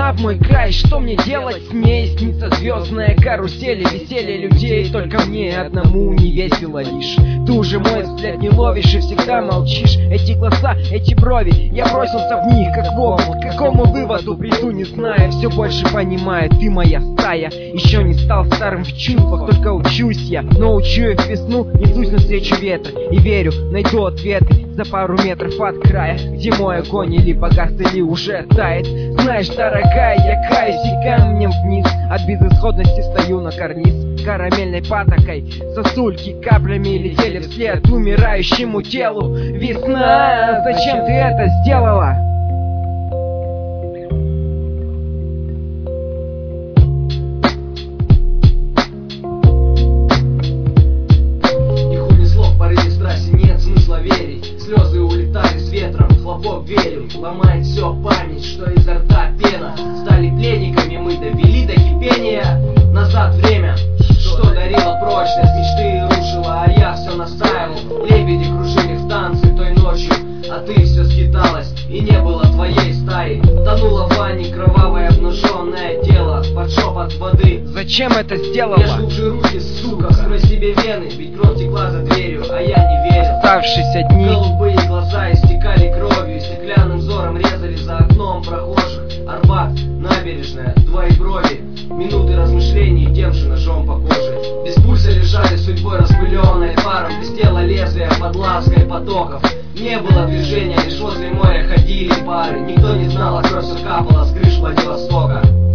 в мой край, что мне делать с ней? Снится звездная карусель, веселье людей, только мне одному не весело лишь. Ты уже мой взгляд не ловишь и всегда молчишь. Эти глаза, эти брови, я бросился в них как в омут. К какому выводу приду, не зная, все больше понимаю, ты моя стая. Еще не стал старым в чувствах, только учусь я. Но учуяв весну, несусь навстречу ветра и верю, найду ответы за пару метров от края, где мой огонь или погас, или уже тает. Знаешь, дорогая, я каюсь и камнем вниз, от безысходности стою на карниз. Карамельной патокой сосульки каплями летели вслед умирающему телу. Весна, зачем ты это сделала? Их унесло в порыве страсти, нет смысла верить. Слезы улетали с ветром, хлопок двери ломает все память, что изо рта пена. Стали пленниками, мы довели до кипения. Назад время, что дарило прочность, мечты рушило, а я все настаивал. Лебеди кружили в танцы той ночью, а ты все скиталась, и не было твоей стаи. Тонуло в ванне кровавое обнаженное тело под шепот воды. Зачем это сделала? Режь глубже руки, сука, вскрой себе вены, ведь кровь текла за дверью, а я не верил. Оставшиеся дни, Голубые глаза истекали кровью, и стеклянным взором резали за окном прохожих. Арбат, набережная, твои брови, минуты размышлений, тем же ножом по коже. Без пульса лежали судьбой распыленной паром, блестело лезвие под лаской потоков. Не было движения, лишь возле моря ходили пары. Никто не знал, а кровь все капала с крыш Владивостока.